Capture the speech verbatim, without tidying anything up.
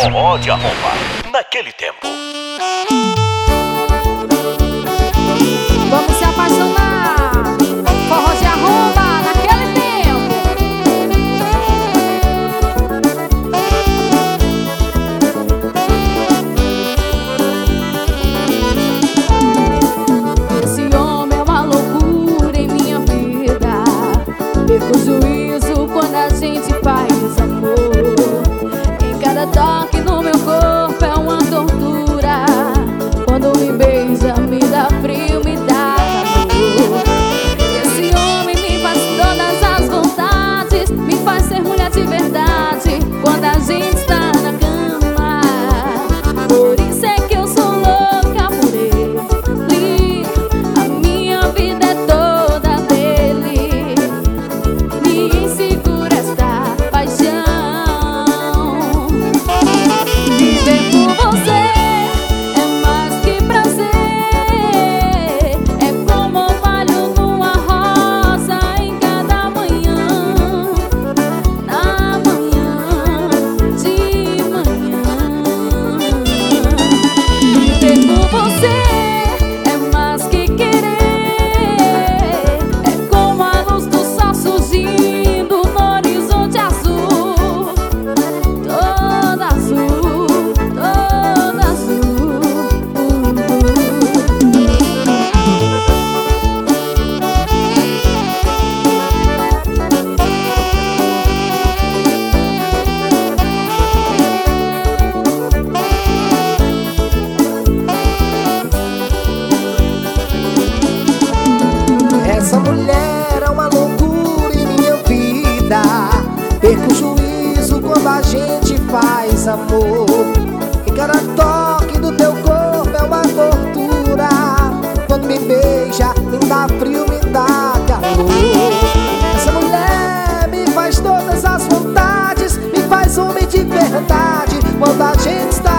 Forró de arromba, naquele tempo. Vamos se apaixonar. Forró de arromba, naquele tempo. Esse homem é uma loucura em minha vida. Perco o juízo quando a gente faz amor. Em cada toque no meu corpo é uma tortura. Quando me beija, me dá frio, me dá calor. Esse homem me faz todas as vontades, me faz ser mulher de verdade quando a gente está na cama. Por isso é que eu sou louca por ele. A minha vida é toda dele. Me segura esta paixão. Viver por você Essa mulher é uma loucura em minha vida. Perco o juízo quando a gente faz amor. E cada toque do teu corpo é uma tortura. Quando me beija, me dá frio, me dá calor. Essa mulher me faz todas as vontades, me faz homem de verdade quando a gente está